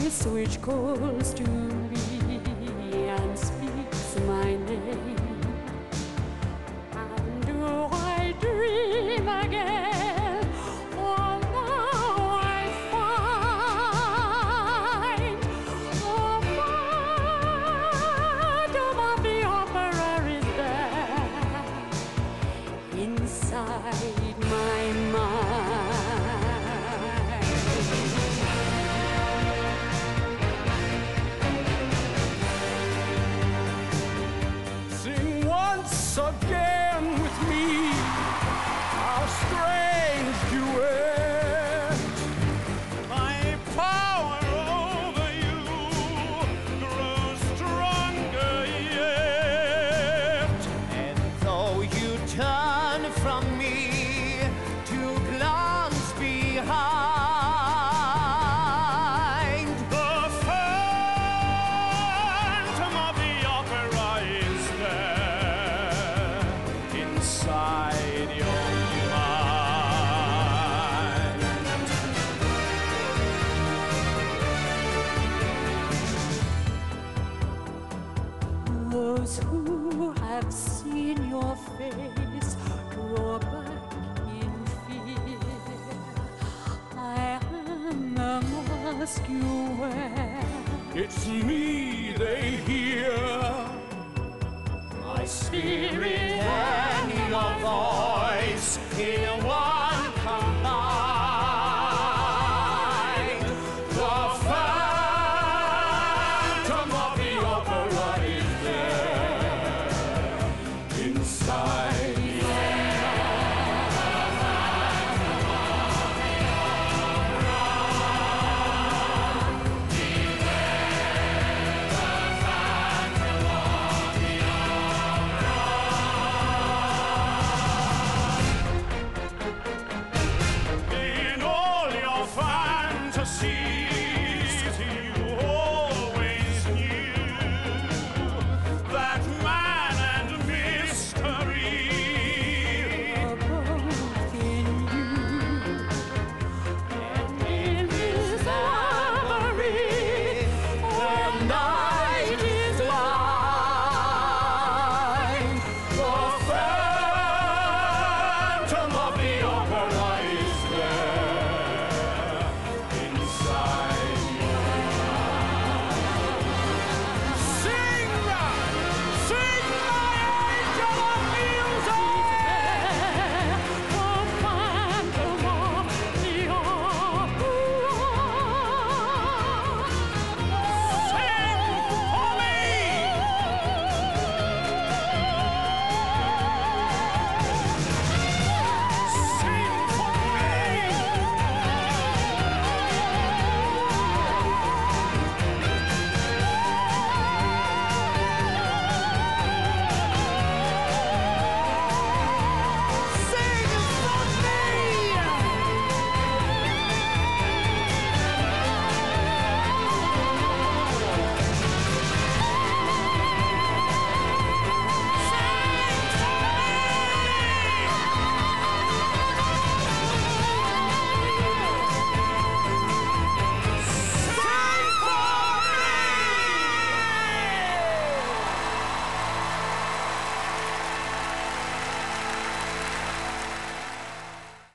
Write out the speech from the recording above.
voice which calls to me and speaks my name. And do I dream again? Or now I find the phantom of the opera is there inside my mind. Sing once again with me our strange duet. My power over you grows stronger yet. And though you turn from me to glance behind, The phantom of the opera is there inside your mind. Those who have seen your face draw back in fear. I am the mask you wear. It's me they hear. my spirit and your voice in